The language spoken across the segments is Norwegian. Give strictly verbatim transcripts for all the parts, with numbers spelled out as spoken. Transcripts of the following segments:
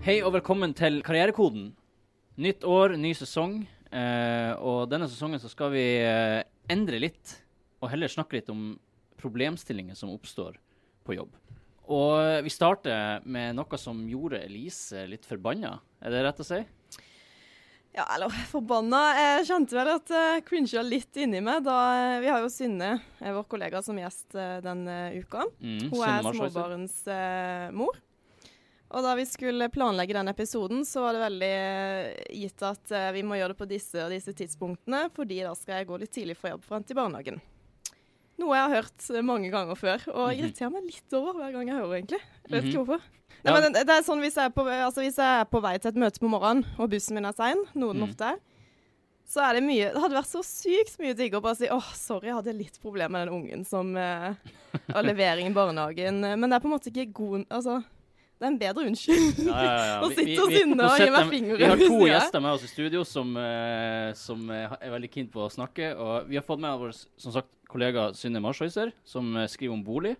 Hei og velkommen til Karrierekoden. Nytt år, ny sesong, eh, og denne sesongen så skal vi eh, endre litt, og heller snakke litt om problemstillinger som oppstår på jobb. Og vi starter med noe som gjorde Elise litt forbanna, er det rett å si? Ja, eller forbanna. Jeg kjente vel at jeg uh, cringet litt inni meg da uh, vi har jo Synne, vår kollega, som gjest uh, denne uka. Mm, Hun er småbarns uh, mor. Og da vi skulle planlegge den episoden, så var det veldig uh, gitt at uh, vi må gjøre det på disse og disse tidspunktene, fordi da skal jeg gå litt tidlig fra jobb for å hente i barnehagen. Noe jeg har hørt uh, mange ganger før, og jeg irriterer meg litt over hver gang jeg hører, egentlig. Jeg vet ikke hvorfor. Nei, men det, det er sånn hvis jeg, er på, altså hvis jeg er på vei til et møte på morgenen, og bussen min er sen, noe den mm. ofte er, så er det mye, det hadde vært så sykt mye digg å bare si, åh, sorry, jeg hadde litt problem med den ungen som eh, har levering i barnehagen, men det er på en måte ikke god, altså, det er en bedre unnskyld ja, ja, ja. å sitte og sinne og gi meg fingre. Vi har to gjester med oss i studio som, eh, som er veldig keen på å snakke, og vi har fått med vår, som sagt, kollega Synne Marshøiser, som skriver om bolig,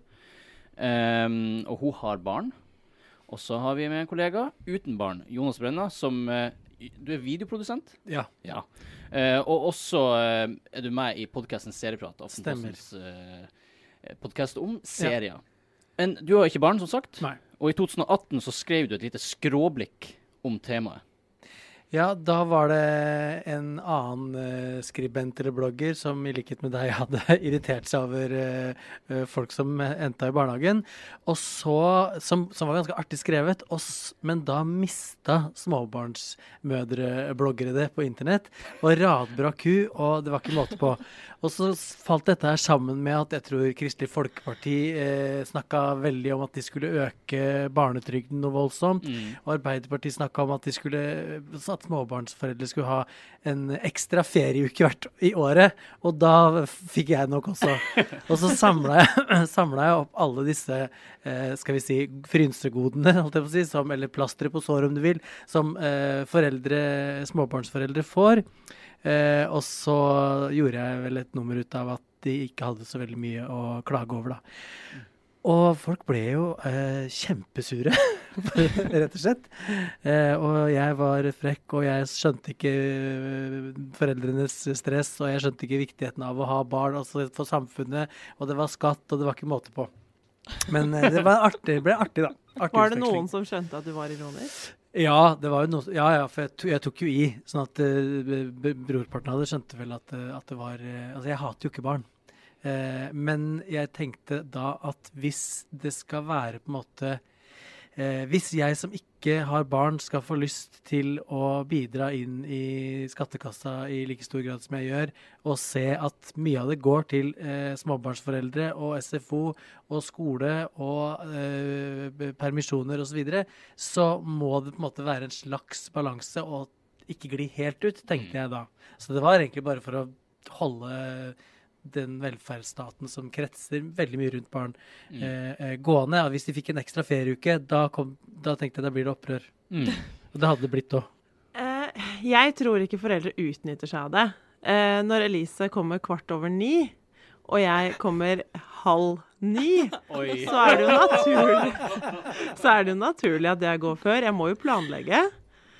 um, og hun har barn. Og så har vi med en kollega uten barn, Jonas Brenna, som uh, du er videoprodusent? Ja. ja. Uh, og også uh, er du med i podcasten Serieprat. Stemmer. Uh, podcast om serier. Ja. Men du har ikke barn, som sagt. Nei. Og i to tusen og atten så skrev du et lite skråblikk om temaet. Ja, da var det en annen uh, skribent eller blogger som i likhet med deg hadde irritert seg over uh, uh, folk som endte i barnehagen, og så, som, som var ganske artig skrevet, og, men da mista småbarnsmødre-bloggere det på internett, og radbrakk hun, og det var ikke måte på. Og så falt dette her sammen med at jeg tror Kristelig Folkeparti eh, snakket veldig om at de skulle øke barnetrygden noe voldsomt, mm. og Arbeiderpartiet snakket om at de skulle, at småbarnsforeldre skulle ha en ekstra ferieuke hvert i året, og da fikk jeg nok også. Og så samlet jeg, samlet jeg opp alle disse, eh, skal vi si, frynsegodene, holdt jeg på å si, som, eller plastre på sår om du vil, som eh, foreldre, småbarnsforeldre får. Eh, og så gjorde jeg vel et nummer ut av at de ikke hadde så veldig mye å klage over da. Og folk ble jo eh, kjempesure, rett og slett. Eh, og jeg var frekk, og jeg skjønte ikke foreldrenes stress, og jeg skjønte ikke viktigheten av å ha barn altså for samfunnet, og det var skatt, og det var ikke måte på. Men eh, det var artig, det ble artig da. Artig var det noen som skjønte at du var ironisk? Ja, det var jo noe, ja, ja, for jeg, to, jeg tok jo i, sånn at uh, brorparten hadde skjønte vel at, uh, at det var, uh, altså jeg hater jo ikke barn, uh, men jeg tenkte da at hvis det skal være på en måte, uh, hvis jeg som ikke har barn skal få lyst til å bidra inn i skattekassa i like stor grad som jeg gjør, og se at mye av det går til uh, småbarnsforeldre og S F O og skole og uh, permisjoner og så videre, så må det på en måte være en slags balanse og ikke gli helt ut, tenkte jeg da. Så det var egentlig bare for å holde den velferdsstaten som kretser veldig mye rundt barn mm. eh, gående. Og hvis de fikk en ekstra ferieuke, da, kom, da tenkte jeg da blir det opprør. Mm. Og det hadde det blitt også. Eh, jeg tror ikke foreldre utnytter seg av det. Eh, når Elise kommer kvart over ni, og jeg kommer halv ni, så er det jo naturlig, så er det jo naturlig at jeg går før. Jeg må jo planlegge.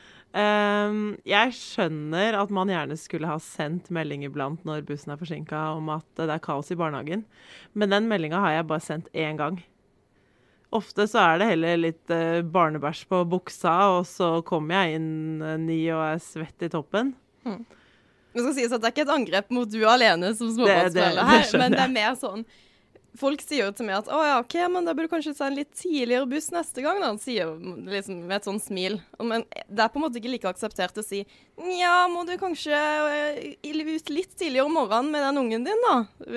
Um, jeg skjønner at man gjerne skulle ha sendt melding iblant når bussen er forsinket om at det er kaos i barnehagen. Men den meldingen har jeg bare sendt én gang. Ofte så er det heller litt uh, barnebæsj på buksa, og så kommer jeg inn uh, ni og er svett i toppen. Hmm. Det skal sies at det er ikke et angrep mot du alene som småbarnsforelder her, men det er mer sånn. Folk sier jo til meg at, å ja, ok, men da burde du kanskje ta en litt tidligere buss neste gang, da. Han sier liksom med et sånn smil. Men det er på en måte ikke like akseptert å si, ja, må du kanskje ut litt tidligere om morgenen med den ungen din, da?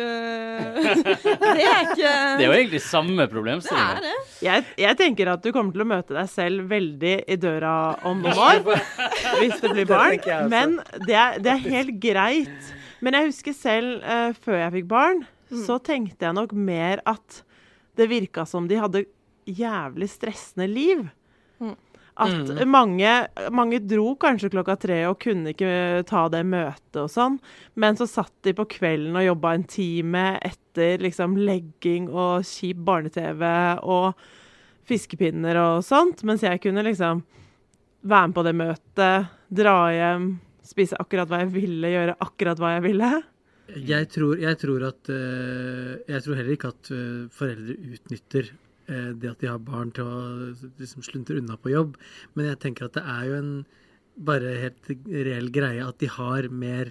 Det er ikke... Det er jo egentlig samme problemstilling. Det er det. Jeg, jeg tenker at du kommer til å møte deg selv veldig i døra om noen år, hvis det blir barn. Men det er, det er helt greit. Men jeg husker selv, uh, før jeg fikk barn, Mm. så tenkte jeg nok mer at det virket som de hadde jævlig stressende liv. Mm. At mm. mange, mange dro kanskje klokka tre og kunne ikke ta det møtet og sånn, men så satt de på kvelden og jobbet en time etter liksom legging og kjip barne-T V og fiskepinner og sånt, mens jeg kunne liksom være med på det møtet, dra hjem, spise akkurat hva jeg ville, gjøre akkurat hva jeg ville. Jeg tror, jeg tror at uh, jeg tror heller ikke at uh, foreldre utnytter uh, det at de har barn til å liksom, sluntre unna på jobb. Men jeg tenker at det er jo en bare helt reell greie at de har mer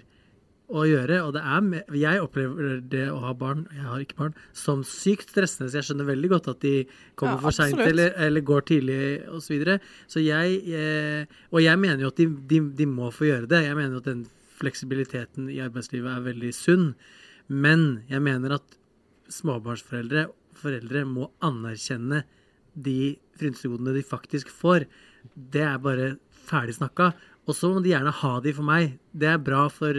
å gjøre. Og det er mer, jeg opplever det å ha barn, jeg har ikke barn, som sykt stressende. Så jeg skjønner veldig godt at de kommer Ja, for sent absolutt. eller, eller går tidlig og så videre. Så jeg, uh, og jeg mener jo at de, de, de må få gjøre det. Jeg mener jo at den fleksibiliteten i arbeidslivet er veldig sunn, men jeg mener at småbarnsforeldre foreldre må anerkjenne de frynsegodene de faktisk får. Det er bare ferdig snakket. Og så må de gjerne ha de for meg. Det er bra for,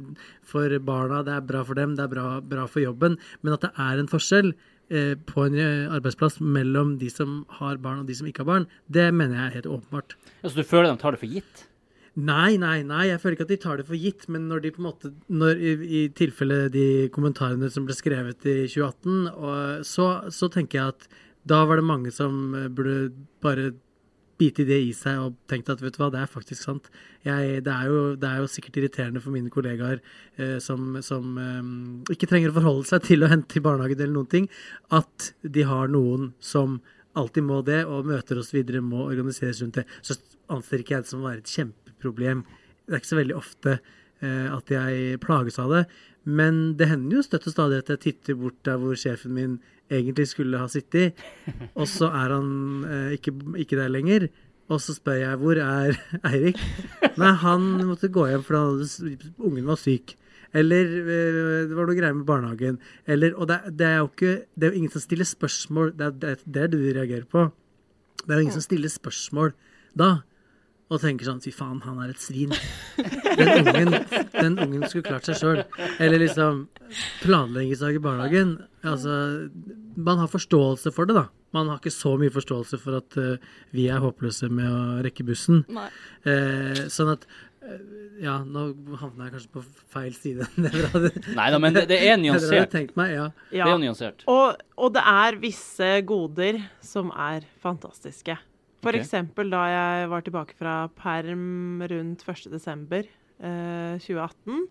for barna, det er bra for dem, det er bra, bra for jobben, men at det er en forskjell eh, på en arbeidsplass mellom de som har barn og de som ikke har barn, det mener jeg er helt åpenbart. Altså, du føler de tar det for gitt? Nei, nei, nei, jeg føler ikke at de tar det for gitt, men når de på en måte, når i, i tilfelle de kommentarene som ble skrevet i tjue atten, og så, så tenker jeg at da var det mange som burde bare bite det i seg og tenkte at, vet du hva, det er faktisk sant. Jeg, det, er jo, det er jo sikkert irriterende for mine kollegaer eh, som, som eh, ikke trenger å forholde seg til å hente i barnehagen eller noen ting, at de har noen som alltid må det, og møter oss videre må organiseres rundt det. Så anser ikke jeg det som å være et kjempeproblem. Det er ikke så veldig ofte eh, at jeg plages av det, men det hender jo støtt og stadig at jeg titter bort der hvor sjefen min egentlig skulle ha sittet, og så er han eh, ikke, ikke der lenger. Og så spør jeg, hvor er Eirik? Nei, han måtte gå hjem for han hadde, ungen var syk. Eller øh, det var noe greier med barnehagen. Eller, og det, det er jo ikke, det er jo ingen som stiller spørsmål. Det er det, det er det du reagerer på. Det er jo ingen som stiller spørsmål da. Og tenker sånn, fy faen, han er et svin. Den ungen, den ungen skulle klart seg selv. Eller liksom, planleggingsdag i barnehagen. Altså, man har forståelse for det da. Man har ikke så mye forståelse for at uh, vi er håpløse med å rekke bussen. Nei. Eh, sånn at, uh, ja, nå havner jeg kanskje på feil side. Nei da, men det, det er Det nyansert. hadde jeg tenkt meg, ja. Det er jo nyansert. Og, og det er visse goder som er fantastiske. For Ok. eksempel da jeg var tilbake fra perm rundt første desember eh, tjue atten,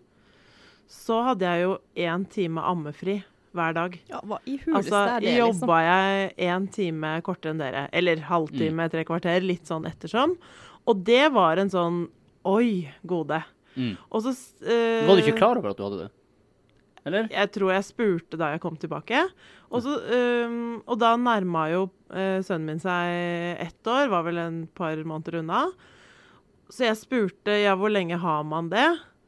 så hadde jeg jo en time ammefri hver dag. Ja, hva i huleste Altså, er det, liksom? jobba jeg en time kortere enn dere, eller halvtime, tre kvarter, litt sånn ettersom. Og det var en sånn, oi, gode. Mm. Og så... eh, Var du ikke klar over at du hadde det? Eller? Jeg tror jeg spurte da jeg kom tilbake. Og, så, um, og da nærma jo uh, sønnen min seg ett år, var vel en par måneder unna. Så jeg spurte, ja, hvor lenge har man det?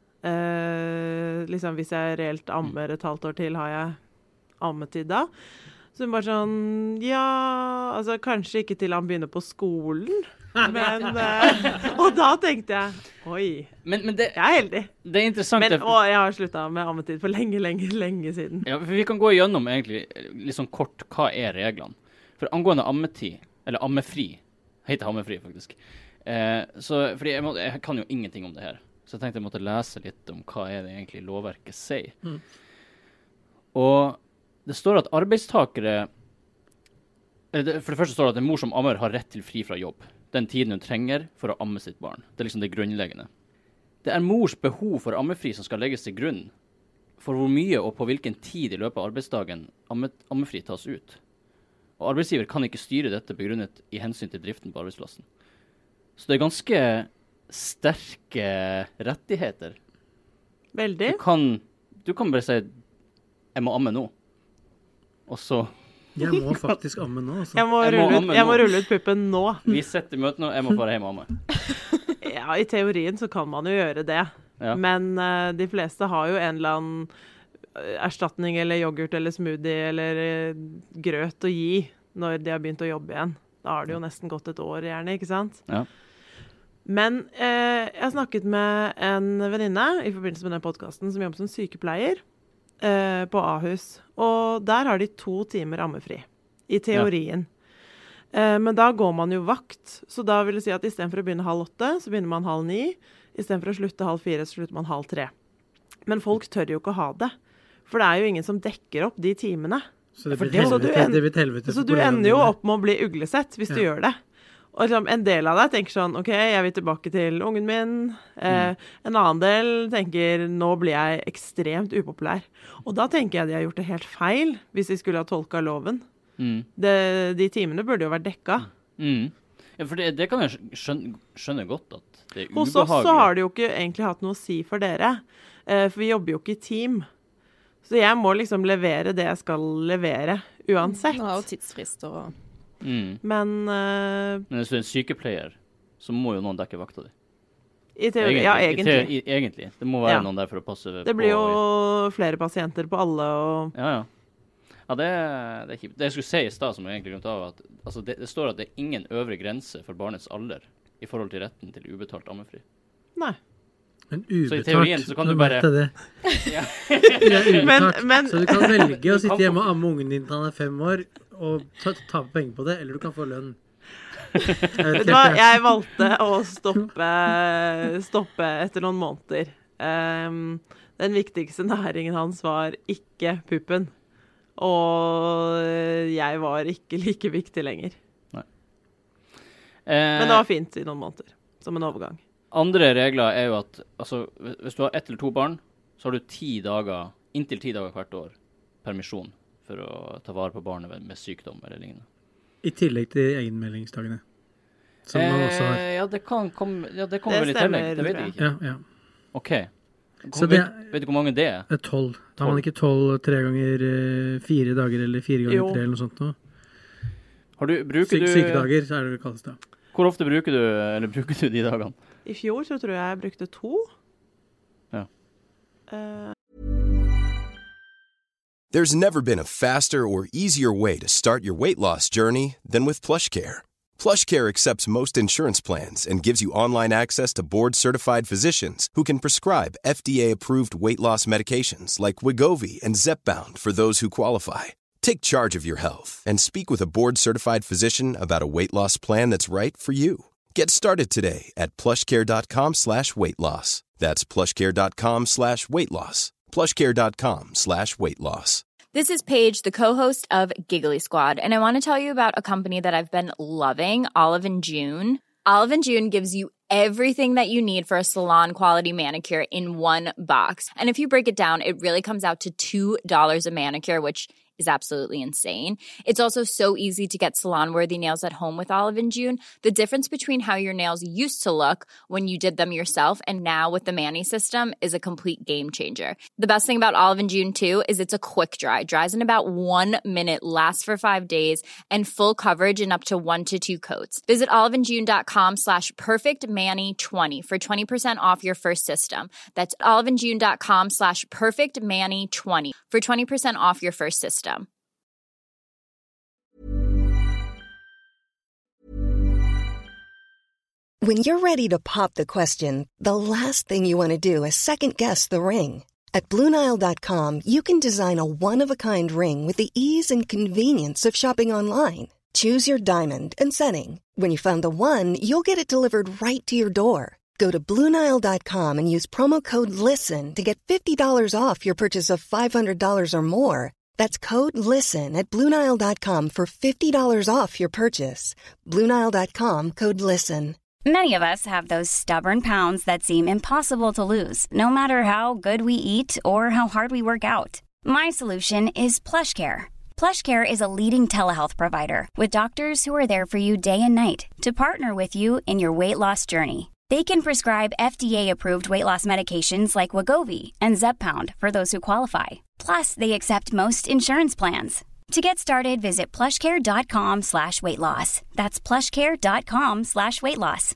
Uh, liksom, hvis jeg reelt ammer et halvt år til, har jeg ammetid da? Så hun bare sånn, ja, altså kanskje ikke til han begynner på skolen. Men, uh, og da tenkte jeg, oi, Men, men det, jeg er heldig. det er interessant. Men det- å, jeg har sluttet med ammetid for lenge, lenge, lenge siden. Ja, for vi kan gå igjennom egentlig litt sånn kort, hva er reglene? For angående ammetid, eller ammefri, heter ammefri faktisk. Eh, så, fordi jeg, må, jeg kan jo ingenting om det her. Så jeg tenkte jeg måtte lese litt om hva er det egentlig lovverket sier. Mm. Og det står at arbeidstakere, eller det, for det første står det at en mor som ammer har rett til fri fra jobb. Den tiden hun trenger for å amme sitt barn. Det er liksom det grunnleggende. Det er mors behov for ammefri som skal legges til grunn for hvor mye og på hvilken tid i løpet av arbeidsdagen amme, ammefri tas ut. Og arbeidsgiver kan ikke styre dette begrunnet i hensyn til driften på arbeidsplassen. Så det er ganske sterke rettigheter. Veldig. Du kan, du kan bare si, jeg må amme nå. Og så, Jeg må faktisk amme nå, altså. Jeg må, Jeg må rulle, amme ut, jeg må nå. rulle ut puppen nå. vi setter møtet nå, jeg må fare hjem og amme. Ja, i teorien så kan man jo gjøre det. Ja. Men eh, de fleste har jo en eller annen eh, erstatning eller yoghurt eller smoothie eller eh, grøt å gi når de har begynt å jobbe igjen. Da har det jo nesten gått et år gjerne, ikke sant? Ja. Men eh, jeg har snakket med en venninne i forbindelse med den podcasten som jobber som sykepleier eh, på Ahus. Og der har de to timer ammefri, i teorien. Eh, men da går man jo vakt, så da vil det si at i stedet for å begynne halv åtte, så begynner man halv ni. I stedet for å slutte halv fire, så slutter man halv tre. Men folk tør jo ikke å ha det. For det er jo ingen som dekker opp de timene. Så det For blir det- så helvete, du en- det blir et helvete Så for du ender jo kollegaene. opp med å bli uglesett hvis du Ja. gjør det. Og liksom, en del av deg tenker sånn, ok, jeg vil tilbake til ungen min. Eh, mm. En annen del tenker, nå blir jeg ekstremt upopulær. Og da tenker jeg de har gjort det helt feil, hvis de skulle ha tolket loven. Mm. Det, de timene burde jo vært dekket. Mm. Ja, for det, det kan jeg skjønne, skjønne godt at det er ubehagelig. Hos oss så har det jo ikke egentlig hatt noe å si for dere. Eh, for vi jobber jo ikke i team. Så jeg må liksom levere det jeg skal levere, uansett. Nå har jo tidsfrister og... Mm. Men, uh, Men hvis du er en sykepleier, så må jo noen dekke vakta di. I teori, egentlig, ja, egentlig. I teori, egentlig. Det må være ja. noen der for å passe på. Det blir jo flere pasienter på alle. Og... Ja, ja. Ja, det, det er kjipt. Det jeg skulle si i sted, som jeg egentlig glemt av, at altså, det, det står at det er ingen øvre grense for barnets alder i forhold til retten til ubetalt ammefri. Nei. Men ubetalt, så i teorien så kan du bare... Det. Ja. Det er ubetalt, men, men... så du kan velge å sitte hjemme og amme ungen din til han er fem år, og ta, ta penger på det, eller du kan få lønn. Vet du hva, jeg valgte å stoppe, stoppe etter noen måneder. Um, den viktigste næringen hans var ikke puppen. Og jeg var ikke like viktig lenger. Nei. Men det var fint i noen måneder, som en overgang. Andre regler er jo at altså, hvis du har ett eller to barn, så har du ti dager, inntil ti dager hvert år, permisjon for å ta vare på barnet med, med sykdom eller lignende. I tillegg til egenmeldingsdagene, som eh, man også har. Ja, det kan komme, ja, det kommer vel i tillegg, det vet jeg ikke. Ja, ja. Ok. Hvor, så det, vet, vet du hvor mange det er? Det er tolv. Da har man ikke tolv tre ganger uh, fire dager, eller fire ganger jo. tre, eller noe sånt nå. Har du, bruker Syk, du... Sykedager, så er det det kalles da. Hvor ofte bruker du, eller bruker du de dagene? I fjor så tror jeg jeg brukte to. Ja. Uh, There's never been a faster or easier way to start your weight loss journey than with PlushCare. PlushCare accepts most insurance plans and gives you online access to board-certified physicians who can prescribe F D A-approved weight loss medications like Wegovy and Zepbound for those who qualify. Take charge of your health and speak with a board-certified physician about a weight loss plan that's right for you. Get started today at plushcare.com slash weight loss. That's plushcare.com slash weight loss. plushcare.com slash weight loss. This is Paige, the co-host of Giggly Squad, and I want to tell you about a company that I've been loving, Olive and June. Olive and June gives you everything that you need for a salon-quality manicure in one box. And if you break it down, it really comes out to two dollars a manicure, which is absolutely insane. It's also so easy to get salon-worthy nails at home with Olive and June. The difference between how your nails used to look when you did them yourself and now with the Mani system is a complete game changer. The best thing about Olive and June, too, is it's a quick dry. Dries in about one minute, lasts for five days, and full coverage in up to one to two coats. Visit oliveandjune.com slash perfectmani20 for twenty percent off your first system. That's oliveandjune.com slash perfectmani20 for twenty percent off your first system. When you're ready to pop the question, the last thing you want to do is second-guess the ring. At Blue Nile dot com, you can design a one-of-a-kind ring with the ease and convenience of shopping online. Choose your diamond and setting. When you find the one, you'll get it delivered right to your door. Go to Blue Nile dot com and use promo code LISTEN to get fifty dollars off your purchase of five hundred dollars or more. That's code LISTEN at Blue Nile dot com for fifty dollars off your purchase. Blue Nile dot com, code LISTEN. Many of us have those stubborn pounds that seem impossible to lose, no matter how good we eat or how hard we work out. My solution is PlushCare. PlushCare is a leading telehealth provider with doctors who are there for you day and night to partner with you in your weight loss journey. They can prescribe F D A-approved weight loss medications like Wegovy and Zepbound for those who qualify. Plus, they accept most insurance plans. To get started, visit plushcare.com slash weight loss. That's plushcare.com slash weight loss.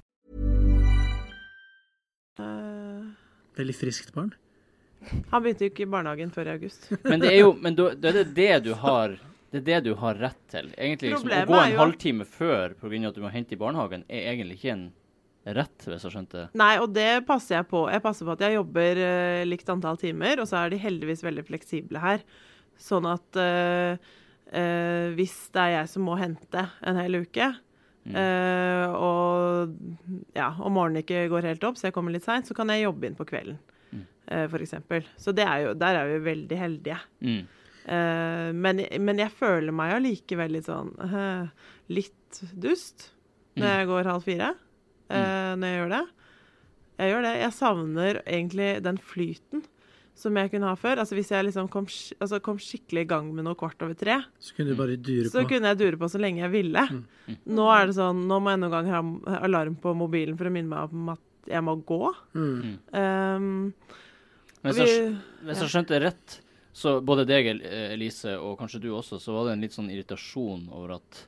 Uh, Veldig friskt barn. Han begynte jo ikke i barnehagen før i august. Men det er jo men da, da er det det du har det er det du har rett til. Egentlig liksom, å gå en jo... halvtime før på grunn av at du må hente i barnehagen er egentlig ikke en rett, hvis jeg skjønte. Nei, og det passer jeg på. Jeg passer på at jeg jobber uh, likt antall timer, og så er de heldigvis veldig fleksible her. Sånn at uh, uh, hvis det er jeg som må hente en hel uke, mm. uh, og, ja, og morgenen ikke går helt opp, så jeg kommer litt sent, så kan jeg jobbe inn på kvelden, mm. uh, for eksempel. Så det er jo, der er vi veldig heldige. Mm. Uh, men, men jeg føler meg allikevel litt sånn, uh, litt dust. når jeg går halv fire. Uh, når jeg gjør det. Jeg gjør det. Jeg savner egentlig den flyten som jeg kunne ha før. Altså hvis jeg liksom kom, altså kom skikkelig i gang med noe kvart over tre, så kunne du bare dure på. Så kunne jeg dure på så lenge jeg ville. Mm. Nå er det sånn, nå må jeg noen gang ha alarm på mobilen for å minne meg om at jeg må gå. Mm. Um, hvis, jeg, hvis jeg skjønte det rett, så både deg, Elise, og kanskje du også, så var det en litt sånn irritasjon over at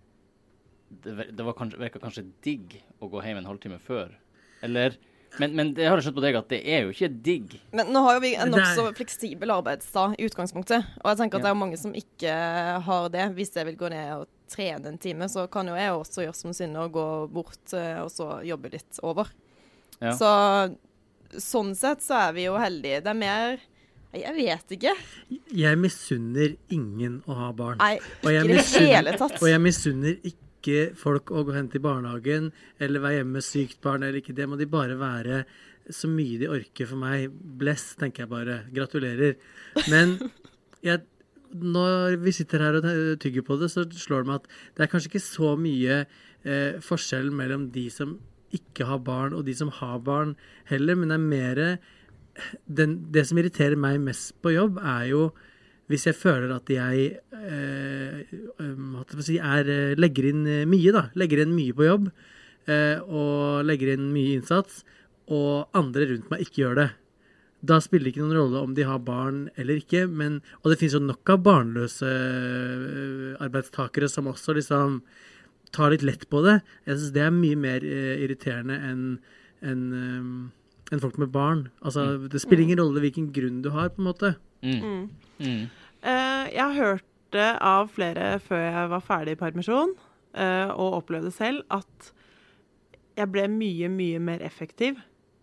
det, det var kanskje, virket kanskje digg å gå hjem en halvtime før. Eller... Men, men det har jeg skjønt på deg at det er jo ikke digg. Men nå har jo vi en nok så fleksibel arbeidsdag i utgangspunktet. Og jeg tenker at ja. Det er mange som ikke har det. Hvis jeg vil gå ned og trene en time, så kan jo jeg også gjøre som Synne og gå bort og så jobbe litt over. Ja. Så sånn sett så er vi jo heldige. Det er mer... Jeg vet ikke. Jeg misunner ingen å ha barn. Nei, ikke i det hele tatt. Og jeg misunner ikke ikke folk å gå hen til barnehagen eller være hjemme med sykt barn eller ikke. Det må de bare være så mye de orker for meg. Bless, tenker jeg bare. Gratulerer. Men jeg, når vi sitter her og tygger på det, så slår det meg at det er kanskje ikke så mye eh, forskjell mellom de som ikke har barn og de som har barn heller, men det er mer den, det som irriterer meg mest på jobb er jo hvis jeg føler at jeg eh, si, er, legger inn mye, da. Legger inn mye på jobb, eh, og legger inn mye innsats, og andre rundt meg ikke gjør det. Da spiller det ikke noen rolle om de har barn eller ikke, men, og det finnes jo nok av barnløse arbeidstakere som også liksom tar litt lett på det. Jeg synes det er mye mer eh, irriterende enn en, um, en folk med barn. Altså, mm. det spiller ingen rolle hvilken grunn du har, på en måte. Mm. Mm. Mm. Uh, jeg har hørt det av flere før jeg var ferdig i permisjon, uh, og opplevde selv at jeg ble mye, mye mer effektiv.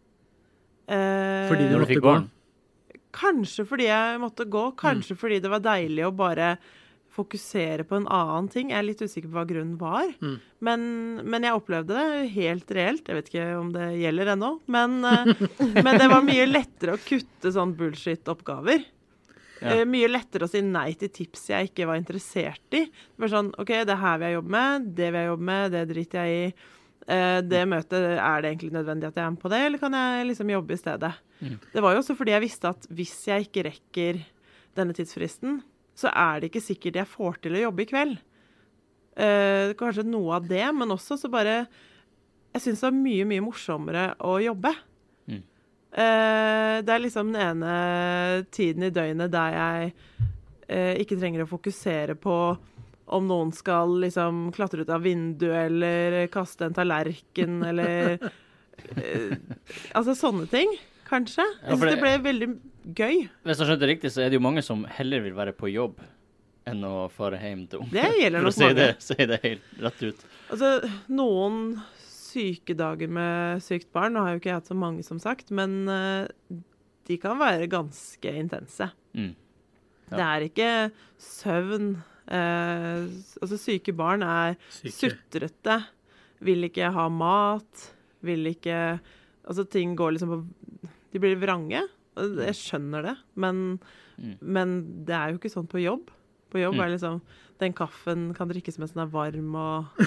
Uh, fordi du måtte gå? Kanskje fordi jeg måtte gå, kanskje mm. fordi det var deilig å bare fokusere på en annen ting. Jeg er litt usikker på hva grunnen var, mm. men, men jeg opplevde det helt reelt. Jeg vet ikke om det gjelder ennå, men, uh, men det var mye lettere å kutte sånn bullshit-oppgaver. Ja. Uh, mye lettere å si nei til tips jeg ikke var interessert i. Det var sånn, ok, det her vil jeg jobbe med, det vil jeg jobbe med, det driter jeg i. Uh, det møtet, er det egentlig nødvendig at jeg er med på det, eller kan jeg liksom jobbe i stedet? Mm. Det var jo også fordi jeg visste at hvis jeg ikke rekker denne tidsfristen, så er det ikke sikkert jeg får til å jobbe i kveld. Uh, kanskje noe av det, men også så bare, jeg synes det var mye, mye morsommere å jobbe. Uh, det er liksom den ene tiden i døgnet der jeg uh, ikke trenger å fokusere på om noen skal liksom klatre ut av vinduet eller kaste en tallerken eller uh, altså sånne ting, kanskje. Jeg synes ja, det, det ble veldig gøy. Hvis jeg skjønner det riktig, så er det jo mange som heller vil være på jobb enn å fare hjem til ungdom. Det gjelder nok mange. Det, si det helt rett ut. Altså, noen sykedager med sykt barn, nå har jo ikke jeg hatt så mange som sagt, men uh, de kan være ganske intense. Mm. Ja. Det er ikke søvn. Uh, altså syke barn er syke. Sutrete, vil ikke ha mat, vil ikke, altså ting går liksom på, de blir vrange. Jeg skjønner det, men, mm. men det er jo ikke sånn på jobb. På jobb mm. er liksom, den kaffen kan drikkes mens den er varm og...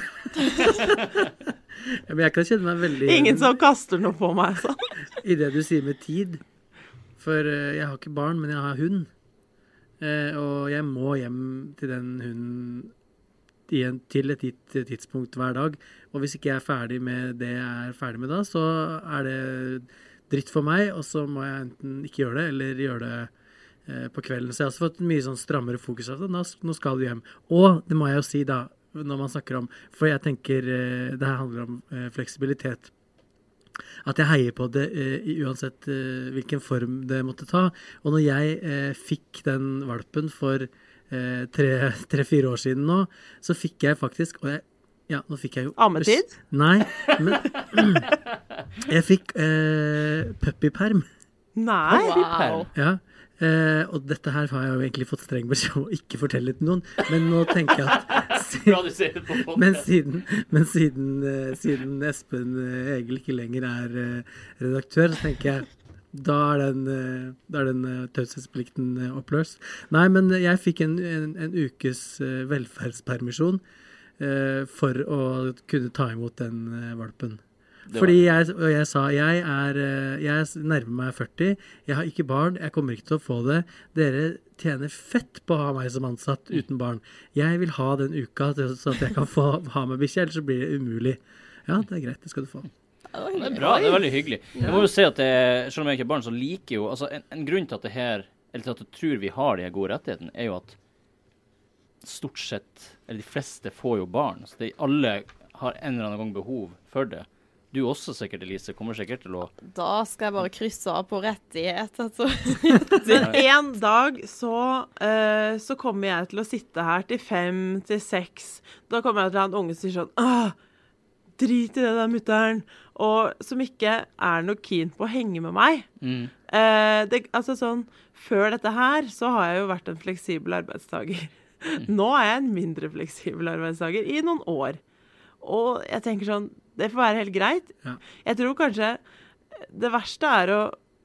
Ja, men jeg kan kjenne meg veldig... Ingen som kaster noe på meg, sånn. I det du sier med tid. For uh, jeg har ikke barn, men jeg har hund. Uh, og jeg må hjem til den hunden igjen, til et gitt tidspunkt hver dag. Og hvis ikke jeg er ferdig med det jeg er ferdig med da, så er det dritt for meg, og så må jeg enten ikke gjøre det, eller gjøre det uh, på kvelden. Så jeg har også fått mye sånn strammere fokus av det. Nå, nå skal du hjem. Og det må jeg jo si da, når man snakker om, for jeg tenker uh, det her handler om uh, fleksibilitet, at jeg heier på det uh, uansett uh, hvilken form det måtte ta. Og når jeg uh, fikk den valpen for uh, tre-fire år siden nå, så fikk jeg faktisk, og jeg, ja, nå fikk jeg jo... Ammetid? Nei, men jeg fikk uh, puppyperm. Nei! Wow! Ja. Uh, og dette her har jeg jo egentlig fått streng beskjed om å ikke fortelle til noen, men nå tenker jeg at siden, men siden, men siden, uh, siden Espen uh, Egil ikke lenger er uh, redaktør, så tenker jeg da er den, uh, da er den uh, taushetsplikten uh, oppløst. Nei, men jeg fikk en, en, en ukes uh, velferdspermisjon uh, for å kunne ta imot den uh, valpen. Fordi jeg, og jeg sa, jeg er, jeg nærmer meg førti, jeg har ikke barn, jeg kommer ikke til å få det. Dere tjener fett på å ha meg som ansatt uten barn. Jeg vil ha den uka så at jeg kan få ha med bikkje, ellers så blir det umulig. Ja, det er greit, det skal du få. Det er bra, det er veldig hyggelig. Jeg må jo si at det, selv om jeg ikke er barn, så liker jo, altså en, en grunn til at det her, eller til at du tror vi har de her gode rettighetene, er jo at stort sett, eller de fleste får jo barn. Så de, alle har en eller annen gang behov for det. Du også sikkert, Elise, kommer sikkert til å... Da skal jeg bare krysse av på rettighet, altså. Men en dag så, uh, så kommer jeg til å sitte her til fem, til seks. Da kommer jeg til å ha en unge som sier sånn, «Åh, drit i det der mutteren», og som ikke er noe keen på å henge med meg. Mm. Uh, det, altså sånn, før dette her, så har jeg jo vært en fleksibel arbeidstager. Mm. Nå er jeg en mindre fleksibel arbeidstager i noen år. Og jeg tenker sånn, det får være helt greit. Ja. Jeg tror kanskje det verste er å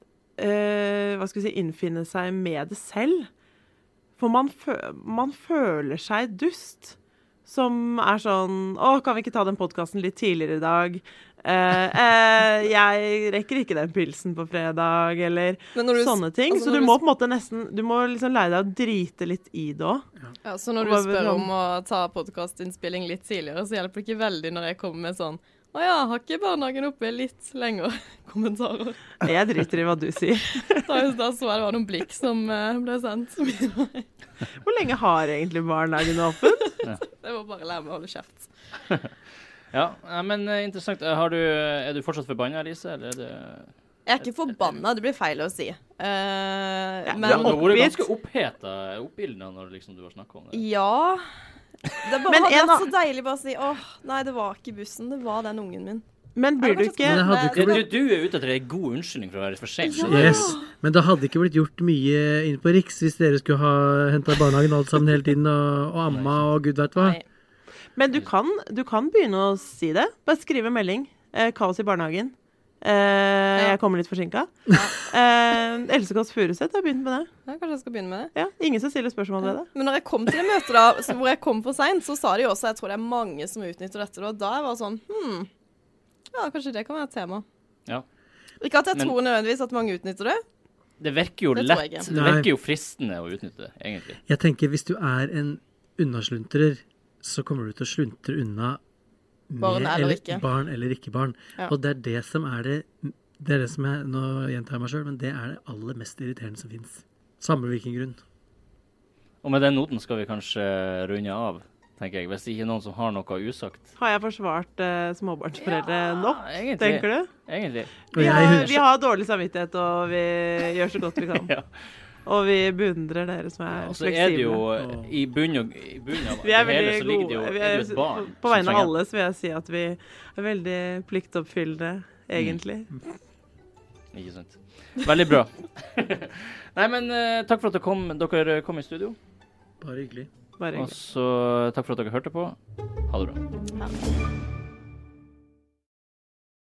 øh, hva skal vi si, innfinne seg med det selv. For man, fø man føler seg dust. Som er sånn, å, kan vi ikke ta den podcasten litt tidligere i dag? Uh, uh, jeg rekker ikke den pilsen på fredag, eller du, sånne ting. Altså så du må på en måte nesten, du må liksom lære deg å drite litt i det også. Ja. Ja, så når du spør om å ta podcastinnspilling litt tidligere, så hjelper det ikke veldig når jeg kommer med sånn, å ja, har ikke barnehagen oppe litt lenger kommentarer. Jeg driter i hva du sier. da, da så jeg det var noen blikk som uh, ble sendt. Hvor lenge har egentlig barnehagen åpen? Ja. Det var bare lære meg å holde kjeft. Ja, men uh, interessant. Har du, er du fortsatt forbannet, Elise? Eller er det... Jeg er ikke forbannet, det blir feil å si. Uh, ja, men... Du har vært ganske opphetet, oppildnet når liksom, du har snakket om det. Ja, det bare hadde vært så deilig bare å si, åh, nei, det var ikke bussen, det var den ungen min. Men blir du ikke... ikke du, du er ute etter en god unnskyldning for å være for sent. Ja. Yes, men det hadde ikke blitt gjort mye inn på Riks hvis dere skulle ha hentet barnehagen alt sammen hele tiden, og, og amma og gud vet hva. Nei. Men du kan, du kan begynne å si det. Bare skrive melding. Eh, kaos i barnehagen. Eh, ja. Jeg kommer litt forsinket. Ja. Eh, Else Kåss Furuseth har begynt med det. Ja, kanskje jeg skal begynne med det. Ja, ingen som stiller spørsmål ved det. Men når jeg kom til det møtet da, hvor jeg kom for sent, så sa de også, jeg tror det er mange som utnytter dette, og da jeg var sånn, hmm, ja, kanskje det kan være et tema. Ja. Ikke at jeg Men, tror nødvendigvis at mange utnytter det. Det virker jo det lett, det virker jo fristende å utnytte det, egentlig. Jeg tenker, hvis du er en unnasluntrer, så kommer du til å sluntre unna barn eller, eller ikke. Barn eller ikke barn. Ja. Og det er det som er det, det er det som er, nå gjentar jeg meg selv, men det er det aller mest irriterende som finnes. Samme hvilken grunn. Og med den noten skal vi kanskje runde av, tenker jeg, hvis det ikke er noen som har noe usagt. Har jeg forsvart uh, småbarnsforeldre ja, nok, egentlig. Tenker du? Egentlig. Vi har, vi har dårlig samvittighet, og vi gjør så godt vi kan. Ja. Og vi beundrer dere som er ja, fleksible. Så er det jo i bunn og i bunn av vi er det hele, så ligger det jo, vi er, er det et barn. På, på vegne av alle så vil jeg si at vi er veldig pliktoppfyllende, egentlig. Mm. Ikke sant. Veldig bra. Nei, men uh, takk for at dere kom, dere kom i studio. Bare hyggelig. Bare hyggelig. Og så takk for at dere hørte på. Ha det bra. Ja.